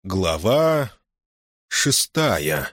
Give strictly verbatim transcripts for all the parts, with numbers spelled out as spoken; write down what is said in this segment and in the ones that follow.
Глава шестая.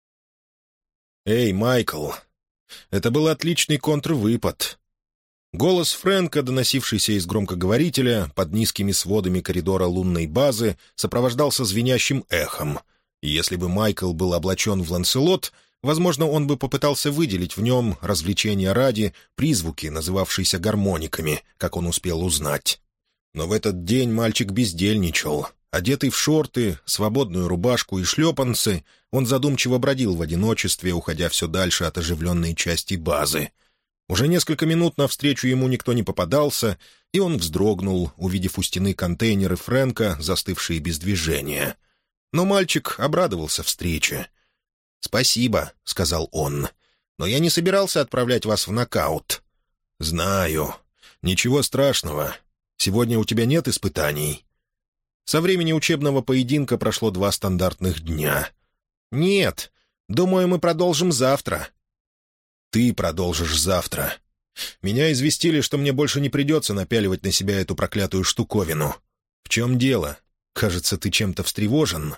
«Эй, Майкл!» Это был отличный контрвыпад. Голос Фрэнка, доносившийся из громкоговорителя под низкими сводами коридора лунной базы, сопровождался звенящим эхом. И если бы Майкл был облачен в ланселот, возможно, он бы попытался выделить в нем, развлечения ради, призвуки, называвшиеся гармониками, как он успел узнать. Но в этот день мальчик бездельничал. Одетый в шорты, свободную рубашку и шлепанцы, он задумчиво бродил в одиночестве, уходя все дальше от оживленной части базы. Уже несколько минут навстречу ему никто не попадался, и он вздрогнул, увидев у стены контейнеры Фрэнка, застывшие без движения. Но мальчик обрадовался встрече. «Спасибо», — сказал он, — «но я не собирался отправлять вас в нокаут». «Знаю. Ничего страшного. Сегодня у тебя нет испытаний?» Со времени учебного поединка прошло два стандартных дня. «Нет, думаю, мы продолжим завтра». «Ты продолжишь завтра. Меня известили, что мне больше не придется напяливать на себя эту проклятую штуковину. В чем дело? Кажется, ты чем-то встревожен».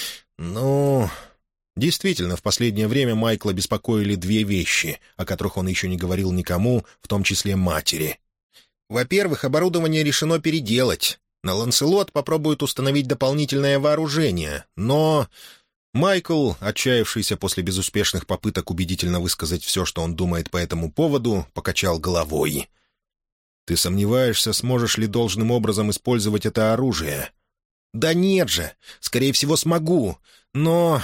«Ну...» Действительно, в последнее время Майкла беспокоили две вещи, о которых он еще не говорил никому, в том числе матери. «Во-первых, оборудование решено переделать. На Ланселот попробуют установить дополнительное вооружение, но...» Майкл, отчаявшийся после безуспешных попыток убедительно высказать все, что он думает по этому поводу, покачал головой. «Ты сомневаешься, сможешь ли должным образом использовать это оружие?» «Да нет же! Скорее всего, смогу. Но...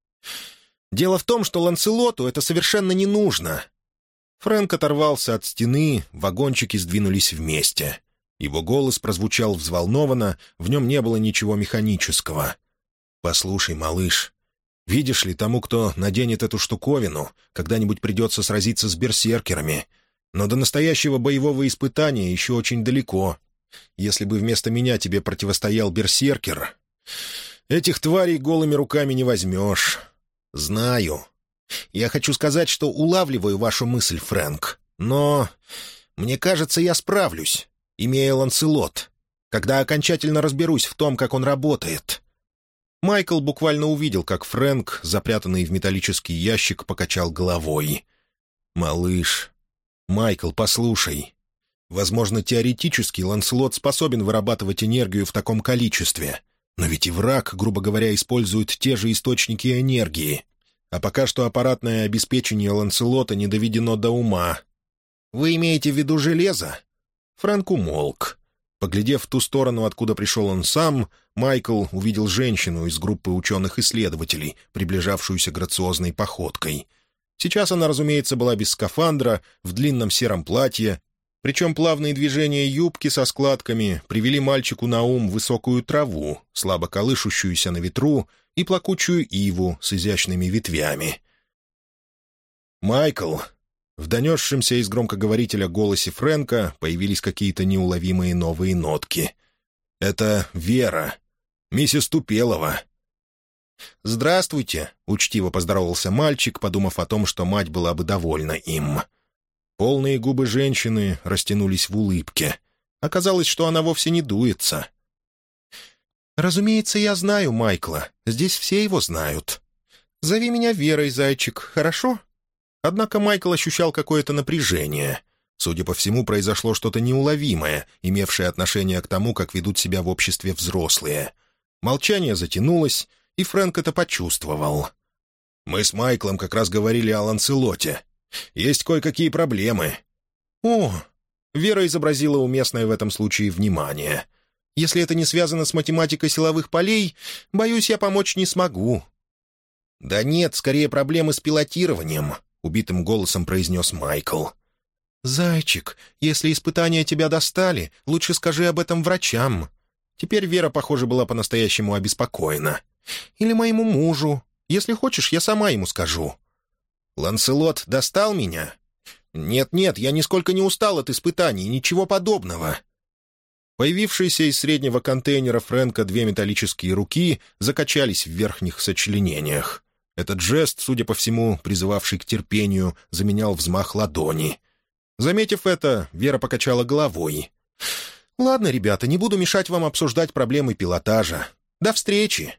дело в том, что Ланселоту это совершенно не нужно». Фрэнк оторвался от стены, вагончики сдвинулись вместе. Его голос прозвучал взволнованно, в нем не было ничего механического. «Послушай, малыш, видишь ли, тому, кто наденет эту штуковину, когда-нибудь придется сразиться с берсеркерами. Но до настоящего боевого испытания еще очень далеко. Если бы вместо меня тебе противостоял берсеркер, этих тварей голыми руками не возьмешь». «Знаю. Я хочу сказать, что улавливаю вашу мысль, Фрэнк, но мне кажется, я справлюсь, имея Ланселот, когда окончательно разберусь в том, как он работает». Майкл буквально увидел, как Фрэнк, запрятанный в металлический ящик, покачал головой. «Малыш, Майкл, послушай. Возможно, теоретически Ланселот способен вырабатывать энергию в таком количестве, но ведь и враг, грубо говоря, использует те же источники энергии. А пока что аппаратное обеспечение Ланселота не доведено до ума. Вы имеете в виду железо?» Фрэнк умолк. Поглядев в ту сторону, откуда пришел он сам, Майкл увидел женщину из группы ученых-исследователей, приближавшуюся грациозной походкой. Сейчас она, разумеется, была без скафандра, в длинном сером платье, причем плавные движения юбки со складками привели мальчику на ум высокую траву, слабо колышущуюся на ветру, и плакучую иву с изящными ветвями. «Майкл!» В донесшемся из громкоговорителя голосе Фрэнка появились какие-то неуловимые новые нотки. «Это Вера, миссис Тупелова». «Здравствуйте», — учтиво поздоровался мальчик, подумав о том, что мать была бы довольна им. Полные губы женщины растянулись в улыбке. Оказалось, что она вовсе не дуется. «Разумеется, я знаю Майкла. Здесь все его знают. Зови меня Верой, зайчик, хорошо?» Однако Майкл ощущал какое-то напряжение. Судя по всему, произошло что-то неуловимое, имевшее отношение к тому, как ведут себя в обществе взрослые. Молчание затянулось, и Фрэнк это почувствовал. «Мы с Майклом как раз говорили о Ланселоте. Есть кое-какие проблемы». «О!» — Вера изобразила уместное в этом случае внимание. «Если это не связано с математикой силовых полей, боюсь, я помочь не смогу». «Да нет, скорее проблемы с пилотированием», — убитым голосом произнес Майкл. «Зайчик, если испытания тебя достали, лучше скажи об этом врачам». Теперь Вера, похоже, была по-настоящему обеспокоена. «Или моему мужу. Если хочешь, я сама ему скажу». «Ланселот достал меня?» «Нет-нет, я нисколько не устал от испытаний, ничего подобного». Появившиеся из среднего контейнера Фрэнка две металлические руки закачались в верхних сочленениях. Этот жест, судя по всему, призывавший к терпению, заменял взмах ладони. Заметив это, Вера покачала головой. «Ладно, ребята, не буду мешать вам обсуждать проблемы пилотажа. До встречи!»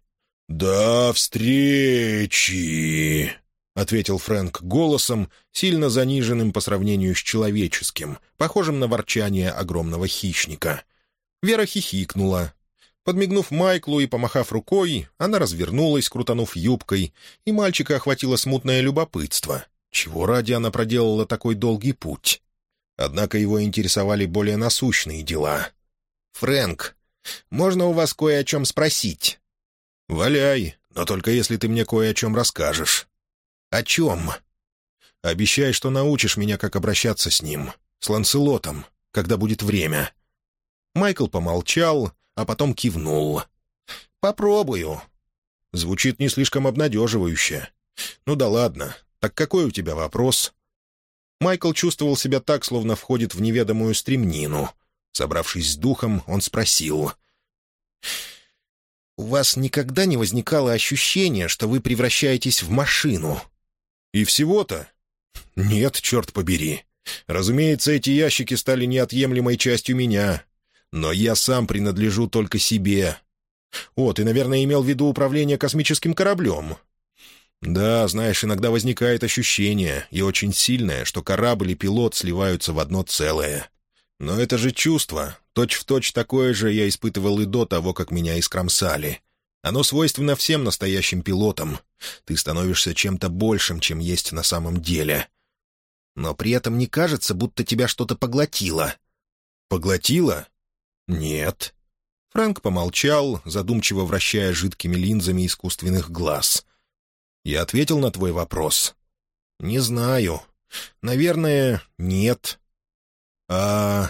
«До встречи!» — ответил Фрэнк голосом, сильно заниженным по сравнению с человеческим, похожим на ворчание огромного хищника. Вера хихикнула. Подмигнув Майклу и помахав рукой, она развернулась, крутанув юбкой, и мальчика охватило смутное любопытство. Чего ради она проделала такой долгий путь? Однако его интересовали более насущные дела. «Фрэнк, можно у вас кое о чем спросить?» «Валяй, но только если ты мне кое о чем расскажешь». «О чем?» «Обещай, что научишь меня, как обращаться с ним, с Ланселотом, когда будет время». Майкл помолчал, а потом кивнул. «Попробую». Звучит не слишком обнадеживающе. «Ну да ладно, так какой у тебя вопрос?» Майкл чувствовал себя так, словно входит в неведомую стремнину. Собравшись с духом, он спросил: «У вас никогда не возникало ощущения, что вы превращаетесь в машину?» «И всего-то?» «Нет, черт побери. Разумеется, эти ящики стали неотъемлемой частью меня. Но я сам принадлежу только себе. О, ты, наверное, имел в виду управление космическим кораблем?» «Да, знаешь, иногда возникает ощущение, и очень сильное, что корабль и пилот сливаются в одно целое. Но это же чувство, точь-в-точь такое же я испытывал и до того, как меня искромсали. Оно свойственно всем настоящим пилотам. Ты становишься чем-то большим, чем есть на самом деле. Но при этом не кажется, будто тебя что-то поглотило». «Поглотило? Нет». Фрэнк помолчал, задумчиво вращая жидкими линзами искусственных глаз. «Я ответил на твой вопрос?» «Не знаю. Наверное, нет». «А...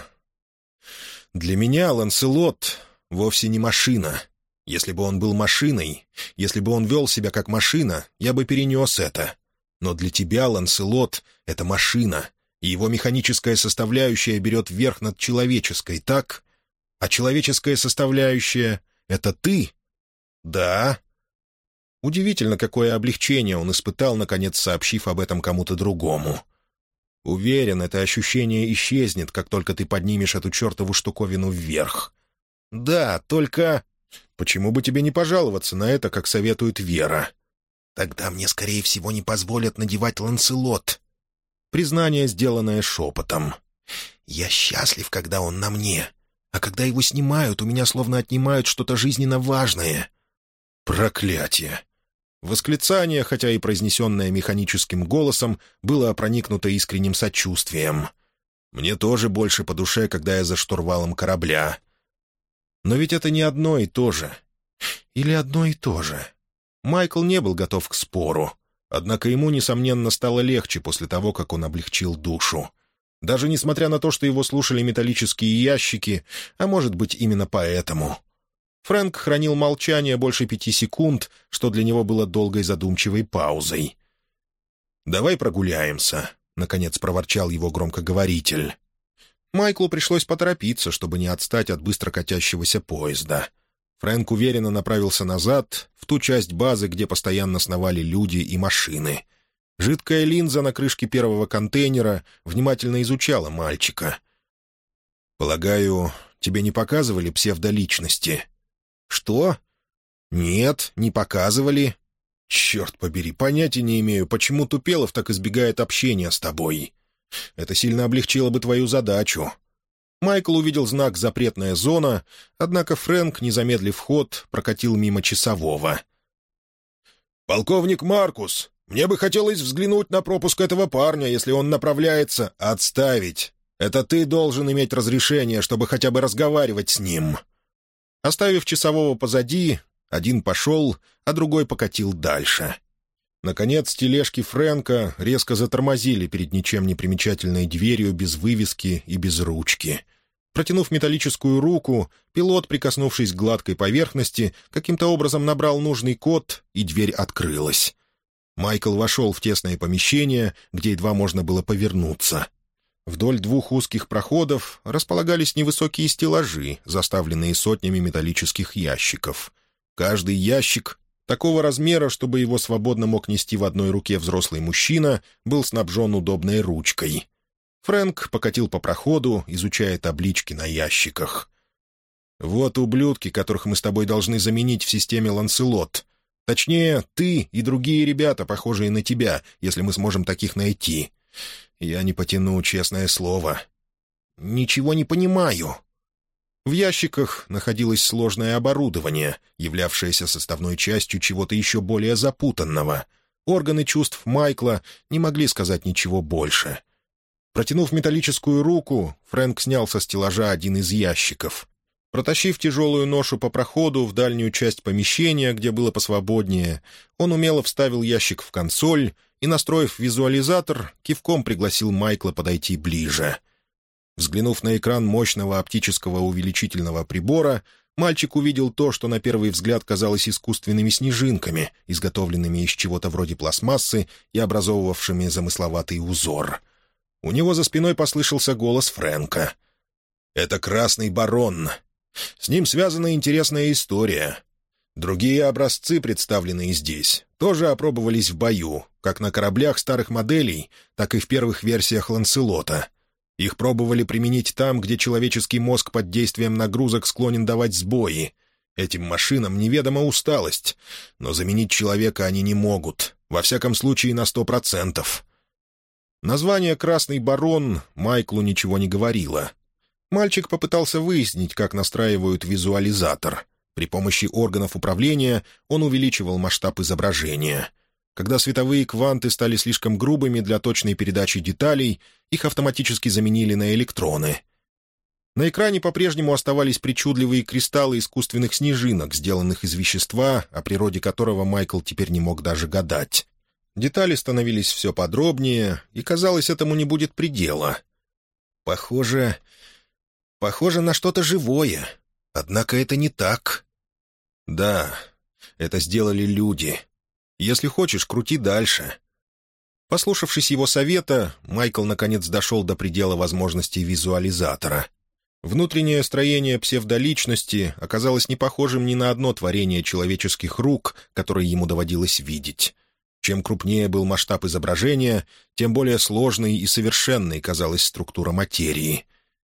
для меня Ланселот вовсе не машина. Если бы он был машиной, если бы он вел себя как машина, я бы перенес это. Но для тебя Ланселот — это машина, и его механическая составляющая берет верх над человеческой, так? А человеческая составляющая — это ты?» «Да». Удивительно, какое облегчение он испытал, наконец сообщив об этом кому-то другому. «Уверен, это ощущение исчезнет, как только ты поднимешь эту чертову штуковину вверх». «Да, только...» «Почему бы тебе не пожаловаться на это, как советует Вера?» «Тогда мне, скорее всего, не позволят надевать Ланселот». Признание, сделанное шепотом. «Я счастлив, когда он на мне, а когда его снимают, у меня словно отнимают что-то жизненно важное». «Проклятие!» Восклицание, хотя и произнесенное механическим голосом, было проникнуто искренним сочувствием. «Мне тоже больше по душе, когда я за штурвалом корабля». Но ведь это не одно и то же. Или одно и то же. Майкл не был готов к спору. Однако ему, несомненно, стало легче после того, как он облегчил душу. Даже несмотря на то, что его слушали металлические ящики, а может быть, именно поэтому. Фрэнк хранил молчание больше пяти секунд, что для него было долгой задумчивой паузой. «Давай прогуляемся», — наконец проворчал его громкоговоритель. Майклу пришлось поторопиться, чтобы не отстать от быстро катящегося поезда. Фрэнк уверенно направился назад, в ту часть базы, где постоянно сновали люди и машины. Жидкая линза на крышке первого контейнера внимательно изучала мальчика. «Полагаю, тебе не показывали псевдоличности?» «Что?» «Нет, не показывали». «Черт побери, понятия не имею, почему Тупелов так избегает общения с тобой. Это сильно облегчило бы твою задачу». Майкл увидел знак «Запретная зона», однако Фрэнк, не замедлив ход, прокатил мимо часового. «Полковник Маркус, мне бы хотелось взглянуть на пропуск этого парня, если он направляется...» «Отставить! Это ты должен иметь разрешение, чтобы хотя бы разговаривать с ним». Оставив часового позади, один пошел, а другой покатил дальше. Наконец, тележки Фрэнка резко затормозили перед ничем не примечательной дверью без вывески и без ручки. Протянув металлическую руку, пилот, прикоснувшись к гладкой поверхности, каким-то образом набрал нужный код, и дверь открылась. Майкл вошел в тесное помещение, где едва можно было повернуться. Вдоль двух узких проходов располагались невысокие стеллажи, заставленные сотнями металлических ящиков. Каждый ящик, такого размера, чтобы его свободно мог нести в одной руке взрослый мужчина, был снабжен удобной ручкой. Фрэнк покатил по проходу, изучая таблички на ящиках. «Вот ублюдки, которых мы с тобой должны заменить в системе «Ланселот». Точнее, ты и другие ребята, похожие на тебя, если мы сможем таких найти. Я не потяну, честное слово. Ничего не понимаю. В ящиках находилось сложное оборудование, являвшееся составной частью чего-то еще более запутанного. Органы чувств Майкла не могли сказать ничего больше. Протянув металлическую руку, Фрэнк снял со стеллажа один из ящиков. Протащив тяжелую ношу по проходу в дальнюю часть помещения, где было посвободнее, он умело вставил ящик в консоль и, настроив визуализатор, кивком пригласил Майкла подойти ближе. Взглянув на экран мощного оптического увеличительного прибора, мальчик увидел то, что на первый взгляд казалось искусственными снежинками, изготовленными из чего-то вроде пластмассы и образовывавшими замысловатый узор. У него за спиной послышался голос Фрэнка. «Это Красный Барон. С ним связана интересная история. Другие образцы, представленные здесь, тоже опробовались в бою, как на кораблях старых моделей, так и в первых версиях Ланселота. Их пробовали применить там, где человеческий мозг под действием нагрузок склонен давать сбои. Этим машинам неведома усталость, но заменить человека они не могут, во всяком случае на сто процентов». Название «Красный барон» Майклу ничего не говорило. Мальчик попытался выяснить, как настраивают визуализатор. При помощи органов управления он увеличивал масштаб изображения. Когда световые кванты стали слишком грубыми для точной передачи деталей, их автоматически заменили на электроны. На экране по-прежнему оставались причудливые кристаллы искусственных снежинок, сделанных из вещества, о природе которого Майкл теперь не мог даже гадать. Детали становились все подробнее, и, казалось, этому не будет предела. Похоже... Похоже на что-то живое. Однако это не так. Да, это сделали люди. Если хочешь, крути дальше. Послушавшись его совета, Майкл наконец дошел до предела возможностей визуализатора. Внутреннее строение псевдоличности оказалось не похожим ни на одно творение человеческих рук, которое ему доводилось видеть. Чем крупнее был масштаб изображения, тем более сложной и совершенной казалась структура материи.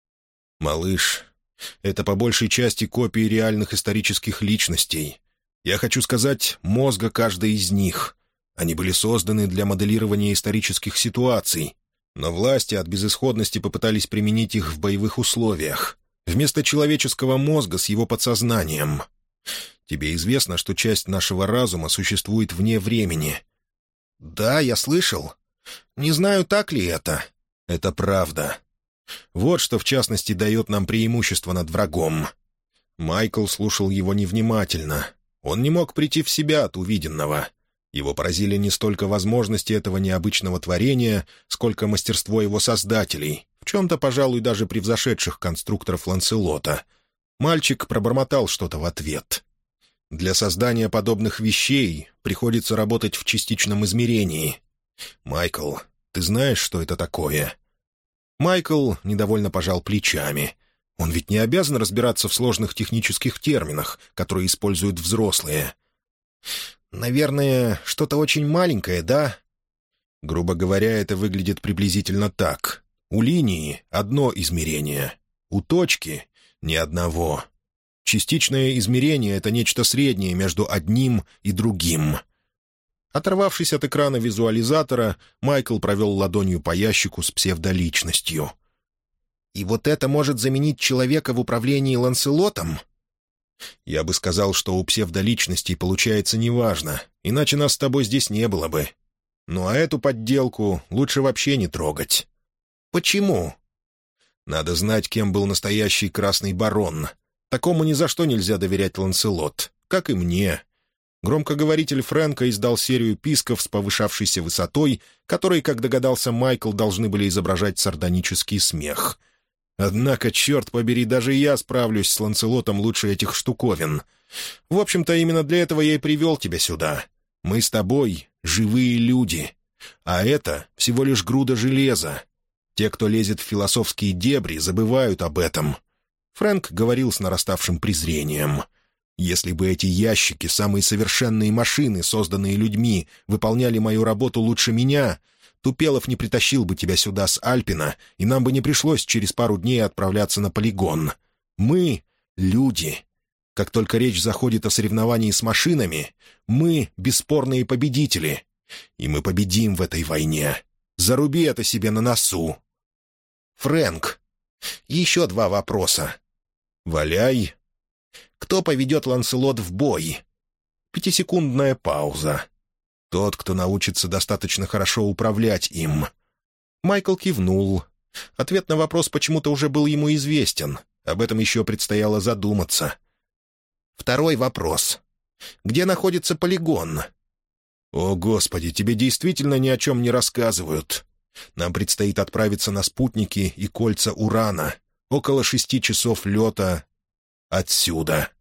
«Малыш, это по большей части копии реальных исторических личностей. Я хочу сказать, мозга каждой из них. Они были созданы для моделирования исторических ситуаций, но власти от безысходности попытались применить их в боевых условиях, вместо человеческого мозга с его подсознанием. Тебе известно, что часть нашего разума существует вне времени?» «Да, я слышал. Не знаю, так ли это». «Это правда. Вот что, в частности, дает нам преимущество над врагом». Майкл слушал его невнимательно. Он не мог прийти в себя от увиденного. Его поразили не столько возможности этого необычного творения, сколько мастерство его создателей, в чем-то, пожалуй, даже превзошедших конструкторов Ланселота. Мальчик пробормотал что-то в ответ. «Для создания подобных вещей приходится работать в частичном измерении. Майкл, ты знаешь, что это такое?» Майкл недовольно пожал плечами. Он ведь не обязан разбираться в сложных технических терминах, которые используют взрослые. «Наверное, что-то очень маленькое, да?» Грубо говоря, это выглядит приблизительно так. У линии одно измерение, у точки — ни одного. Частичное измерение — это нечто среднее между одним и другим. Оторвавшись от экрана визуализатора, Майкл провел ладонью по ящику с псевдоличностью. «И вот это может заменить человека в управлении Ланселотом?» «Я бы сказал, что у псевдоличностей получается неважно, иначе нас с тобой здесь не было бы. Ну а эту подделку лучше вообще не трогать». «Почему?» «Надо знать, кем был настоящий Красный Барон. Такому ни за что нельзя доверять Ланселот, как и мне». Громкоговоритель Фрэнка издал серию писков с повышавшейся высотой, которые, как догадался Майкл, должны были изображать сардонический смех. «Однако, черт побери, даже я справлюсь с Ланселотом лучше этих штуковин. В общем-то, именно для этого я и привел тебя сюда. Мы с тобой — живые люди, а это всего лишь груда железа. Те, кто лезет в философские дебри, забывают об этом». Фрэнк говорил с нараставшим презрением. «Если бы эти ящики, самые совершенные машины, созданные людьми, выполняли мою работу лучше меня, Тупелов не притащил бы тебя сюда с Альпина, и нам бы не пришлось через пару дней отправляться на полигон. Мы — люди. Как только речь заходит о соревновании с машинами, мы — бесспорные победители. И мы победим в этой войне. Заруби это себе на носу. Фрэнк, еще два вопроса. Валяй. Кто поведет Ланселот в бой? Пятисекундная пауза. Тот, кто научится достаточно хорошо управлять им. Майкл кивнул. Ответ на вопрос почему-то уже был ему известен. Об этом еще предстояло задуматься. Второй вопрос. Где находится полигон? О, Господи, тебе действительно ни о чем не рассказывают. Нам предстоит отправиться на спутники и кольца Урана. Около шести часов лета отсюда.